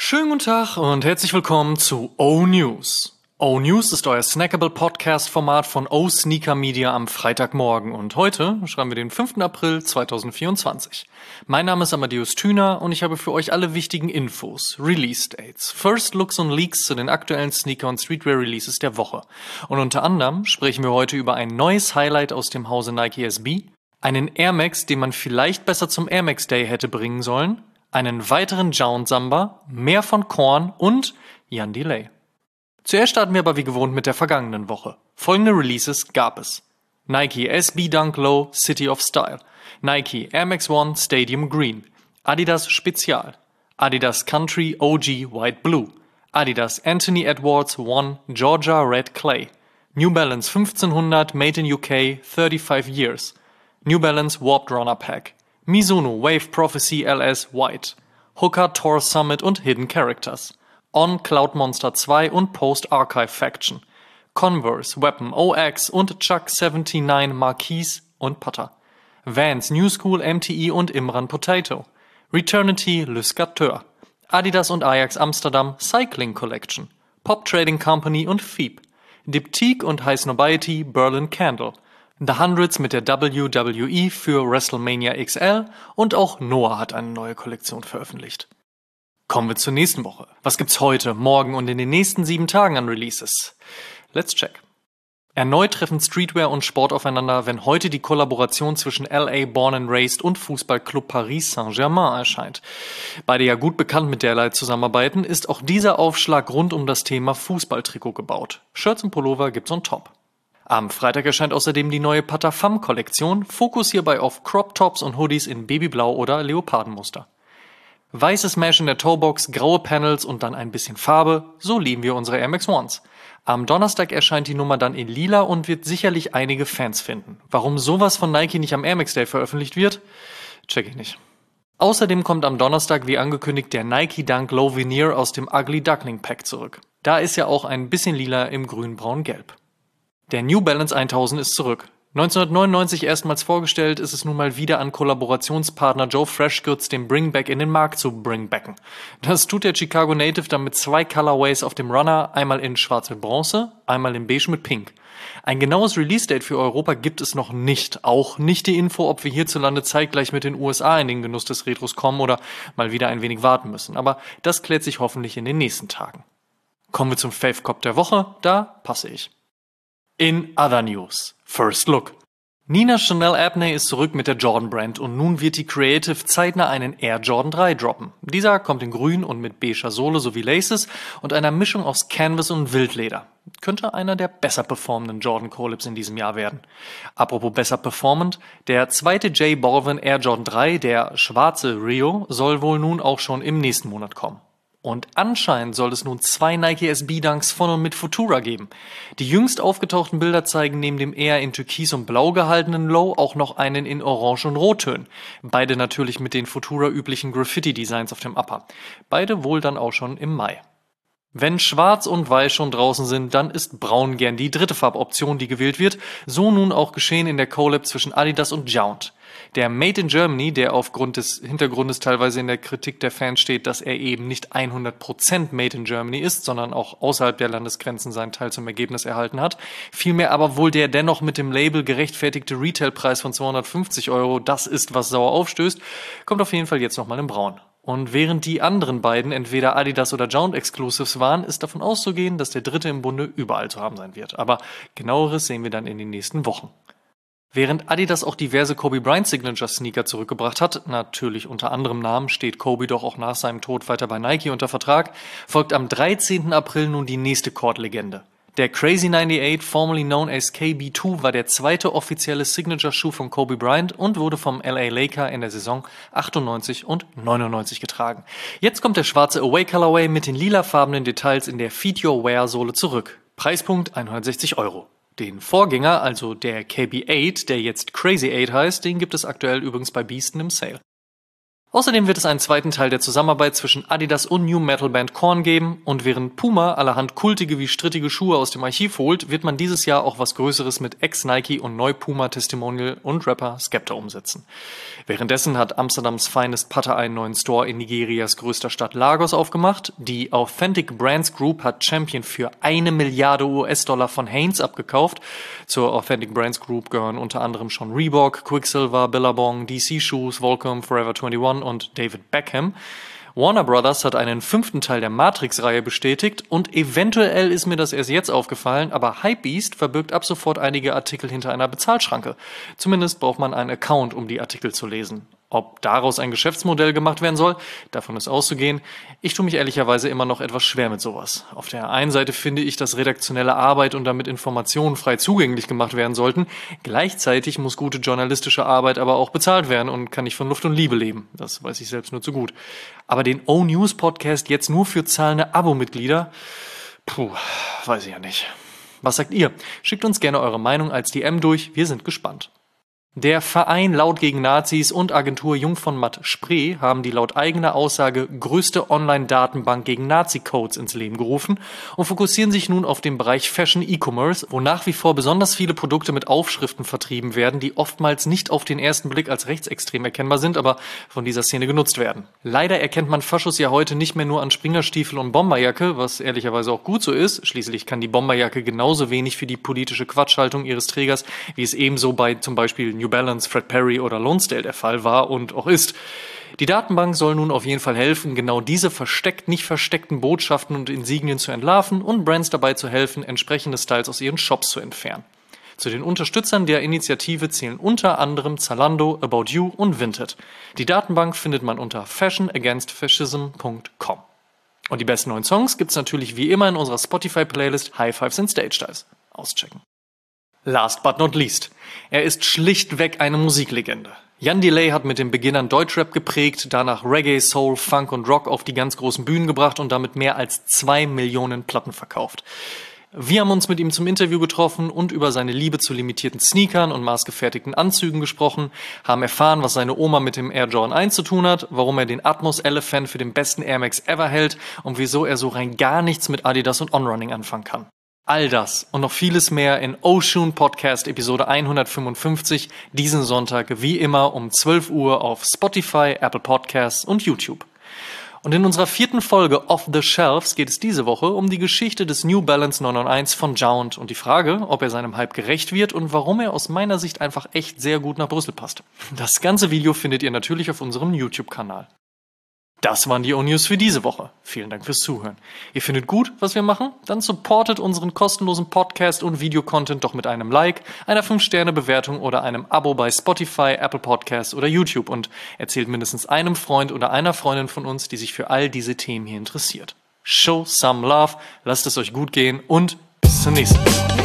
Schönen guten Tag und herzlich willkommen zu O-News. O-News ist euer snackable Podcast-Format von O-Sneaker Media am Freitagmorgen und heute schreiben wir den 5. April 2024. Mein Name ist Amadeus Thüner und ich habe für euch alle wichtigen Infos, Release-Dates, First Looks und Leaks zu den aktuellen Sneaker- und Streetwear-Releases der Woche. Und unter anderem sprechen wir heute über ein neues Highlight aus dem Hause Nike SB, einen Air Max, den man vielleicht besser zum Air Max Day hätte bringen sollen, einen weiteren Jound Samba, mehr von Korn und Jan Delay. Zuerst starten wir aber wie gewohnt mit der vergangenen Woche. Folgende Releases gab es: Nike SB Dunk Low City of Style, Nike Air Max One Stadium Green, Adidas Spezial, Adidas Country OG White Blue, Adidas Anthony Edwards One Georgia Red Clay, New Balance 1500 Made in UK 35 Years, New Balance Warped Runner Pack, Mizuno Wave Prophecy LS White, Hoka Tour Summit und Hidden Characters, On Cloud Monster 2 und Post Archive Faction, Converse Weapon OX und Chuck 79 Marquise und Putter, Vans New School MTE und Imran Potato, Returnity Le Skateur, Adidas und Ajax Amsterdam Cycling Collection, Pop Trading Company und Phoebe, Diptyque und High Snobiety Berlin Candle, The Hundreds mit der WWE für WrestleMania XL und auch Noah hat eine neue Kollektion veröffentlicht. Kommen wir zur nächsten Woche. Was gibt's heute, morgen und in den nächsten 7 Tagen an Releases? Let's check. Erneut treffen Streetwear und Sport aufeinander, wenn heute die Kollaboration zwischen LA Born and Raised und Fußballclub Paris Saint-Germain erscheint. Beide ja gut bekannt mit derlei zusammenarbeiten, ist auch dieser Aufschlag rund um das Thema Fußballtrikot gebaut. Shirts und Pullover gibt's on top. Am Freitag erscheint außerdem die neue Pata Femme Kollektion, Fokus hierbei auf Crop Tops und Hoodies in Babyblau oder Leopardenmuster. Weißes Mesh in der Toebox, graue Panels und dann ein bisschen Farbe, so lieben wir unsere Air Max Ones. Am Donnerstag erscheint die Nummer dann in lila und wird sicherlich einige Fans finden. Warum sowas von Nike nicht am Air Max Day veröffentlicht wird, check ich nicht. Außerdem kommt am Donnerstag wie angekündigt der Nike Dunk Low Veneer aus dem Ugly Duckling Pack zurück. Da ist ja auch ein bisschen lila im grün-braun-gelb. Der New Balance 1000 ist zurück. 1999 erstmals vorgestellt, ist es nun mal wieder an Kollaborationspartner Joe Freshgoods, den Bringback in den Markt zu bringbacken. Das tut der Chicago Native dann mit 2 Colorways auf dem Runner, einmal in schwarz mit Bronze, einmal in beige mit Pink. Ein genaues Release-Date für Europa gibt es noch nicht. Auch nicht die Info, ob wir hierzulande zeitgleich mit den USA in den Genuss des Retros kommen oder mal wieder ein wenig warten müssen. Aber das klärt sich hoffentlich in den nächsten Tagen. Kommen wir zum Fave Cop der Woche, da passe ich. In other news, First Look. Nina Chanel Abney ist zurück mit der Jordan Brand und nun wird die Creative zeitnah einen Air Jordan 3 droppen. Dieser kommt in grün und mit beiger Sohle sowie Laces und einer Mischung aus Canvas und Wildleder. Könnte einer der besser performenden Jordan Collabs in diesem Jahr werden. Apropos besser performend, der zweite J Balvin Air Jordan 3, der schwarze Rio, soll wohl nun auch schon im nächsten Monat kommen. Und anscheinend soll es nun 2 Nike SB Dunks von und mit Futura geben. Die jüngst aufgetauchten Bilder zeigen neben dem eher in Türkis und Blau gehaltenen Low auch noch einen in Orange und Rottönen. Beide natürlich mit den Futura üblichen Graffiti-Designs auf dem Upper. Beide wohl dann auch schon im Mai. Wenn Schwarz und Weiß schon draußen sind, dann ist Braun gern die dritte Farboption, die gewählt wird. So nun auch geschehen in der Collab zwischen Adidas und Jound. Der Made in Germany, der aufgrund des Hintergrundes teilweise in der Kritik der Fans steht, dass er eben nicht 100% Made in Germany ist, sondern auch außerhalb der Landesgrenzen seinen Teil zum Ergebnis erhalten hat. Vielmehr aber wohl der dennoch mit dem Label gerechtfertigte Retailpreis von 250 €, das ist, was sauer aufstößt, kommt auf jeden Fall jetzt nochmal in Braun. Und während die anderen beiden entweder Adidas oder Jound Exclusives waren, ist davon auszugehen, dass der dritte im Bunde überall zu haben sein wird. Aber genaueres sehen wir dann in den nächsten Wochen. Während Adidas auch diverse Kobe Bryant Signature Sneaker zurückgebracht hat, natürlich unter anderem Namen, steht Kobe doch auch nach seinem Tod weiter bei Nike unter Vertrag, folgt am 13. April nun die nächste Court-Legende. Der Crazy 98, formerly known as KB2, war der zweite offizielle Signature-Schuh von Kobe Bryant und wurde vom LA Laker in der Saison 98 und 99 getragen. Jetzt kommt der schwarze Away Colorway mit den lilafarbenen Details in der Feed Your Wear Sohle zurück. Preispunkt 160 €. Den Vorgänger, also der KB8, der jetzt Crazy 8 heißt, den gibt es aktuell übrigens bei Beasten im Sale. Außerdem wird es einen zweiten Teil der Zusammenarbeit zwischen Adidas und New Metal Band Korn geben und während Puma allerhand kultige wie strittige Schuhe aus dem Archiv holt, wird man dieses Jahr auch was Größeres mit Ex-Nike und Neu-Puma-Testimonial und Rapper Skepta umsetzen. Währenddessen hat Amsterdams Finest Putter einen neuen Store in Nigerias größter Stadt Lagos aufgemacht. Die Authentic Brands Group hat Champion für 1 Milliarde US-Dollar von Hanes abgekauft. Zur Authentic Brands Group gehören unter anderem schon Reebok, Quiksilver, Billabong, DC Shoes, Volcom, Forever 21 und David Beckham. Warner Brothers hat einen 5. Teil der Matrix-Reihe bestätigt und eventuell ist mir das erst jetzt aufgefallen, aber Hypebeast verbirgt ab sofort einige Artikel hinter einer Bezahlschranke. Zumindest braucht man einen Account, um die Artikel zu lesen. Ob daraus ein Geschäftsmodell gemacht werden soll, davon ist auszugehen. Ich tue mich ehrlicherweise immer noch etwas schwer mit sowas. Auf der einen Seite finde ich, dass redaktionelle Arbeit und damit Informationen frei zugänglich gemacht werden sollten. Gleichzeitig muss gute journalistische Arbeit aber auch bezahlt werden und kann nicht von Luft und Liebe leben. Das weiß ich selbst nur zu gut. Aber den O-News Podcast jetzt nur für zahlende Abo-Mitglieder? Weiß ich ja nicht. Was sagt ihr? Schickt uns gerne eure Meinung als DM durch. Wir sind gespannt. Der Verein Laut gegen Nazis und Agentur Jung von Matt Spree haben die laut eigener Aussage größte Online-Datenbank gegen Nazi-Codes ins Leben gerufen und fokussieren sich nun auf den Bereich Fashion E-Commerce, wo nach wie vor besonders viele Produkte mit Aufschriften vertrieben werden, die oftmals nicht auf den ersten Blick als rechtsextrem erkennbar sind, aber von dieser Szene genutzt werden. Leider erkennt man Faschos ja heute nicht mehr nur an Springerstiefel und Bomberjacke, was ehrlicherweise auch gut so ist. Schließlich kann die Bomberjacke genauso wenig für die politische Quatschhaltung ihres Trägers, wie es ebenso bei zum Beispiel New Balance, Fred Perry oder Lonsdale der Fall war und auch ist. Die Datenbank soll nun auf jeden Fall helfen, genau diese nicht versteckten Botschaften und Insignien zu entlarven und Brands dabei zu helfen, entsprechende Styles aus ihren Shops zu entfernen. Zu den Unterstützern der Initiative zählen unter anderem Zalando, About You und Vinted. Die Datenbank findet man unter fashionagainstfascism.com. Und die besten neuen Songs gibt's natürlich wie immer in unserer Spotify-Playlist High Fives and Stage Styles. Auschecken. Last but not least. Er ist schlichtweg eine Musiklegende. Jan Delay hat mit den Beginnern Deutschrap geprägt, danach Reggae, Soul, Funk und Rock auf die ganz großen Bühnen gebracht und damit mehr als 2 Millionen Platten verkauft. Wir haben uns mit ihm zum Interview getroffen und über seine Liebe zu limitierten Sneakern und maßgefertigten Anzügen gesprochen, haben erfahren, was seine Oma mit dem Air Jordan 1 zu tun hat, warum er den Atmos Elephant für den besten Air Max ever hält und wieso er so rein gar nichts mit Adidas und On-Running anfangen kann. All das und noch vieles mehr in Oshun Podcast Episode 155 diesen Sonntag wie immer um 12 Uhr auf Spotify, Apple Podcasts und YouTube. Und in unserer 4. Folge Off the Shelves geht es diese Woche um die Geschichte des New Balance 991 von Jount und die Frage, ob er seinem Hype gerecht wird und warum er aus meiner Sicht einfach echt sehr gut nach Brüssel passt. Das ganze Video findet ihr natürlich auf unserem YouTube-Kanal. Das waren die O-News für diese Woche. Vielen Dank fürs Zuhören. Ihr findet gut, was wir machen? Dann supportet unseren kostenlosen Podcast und Videocontent doch mit einem Like, einer 5-Sterne-Bewertung oder einem Abo bei Spotify, Apple Podcasts oder YouTube und erzählt mindestens einem Freund oder einer Freundin von uns, die sich für all diese Themen hier interessiert. Show some love, lasst es euch gut gehen und bis zum nächsten Mal.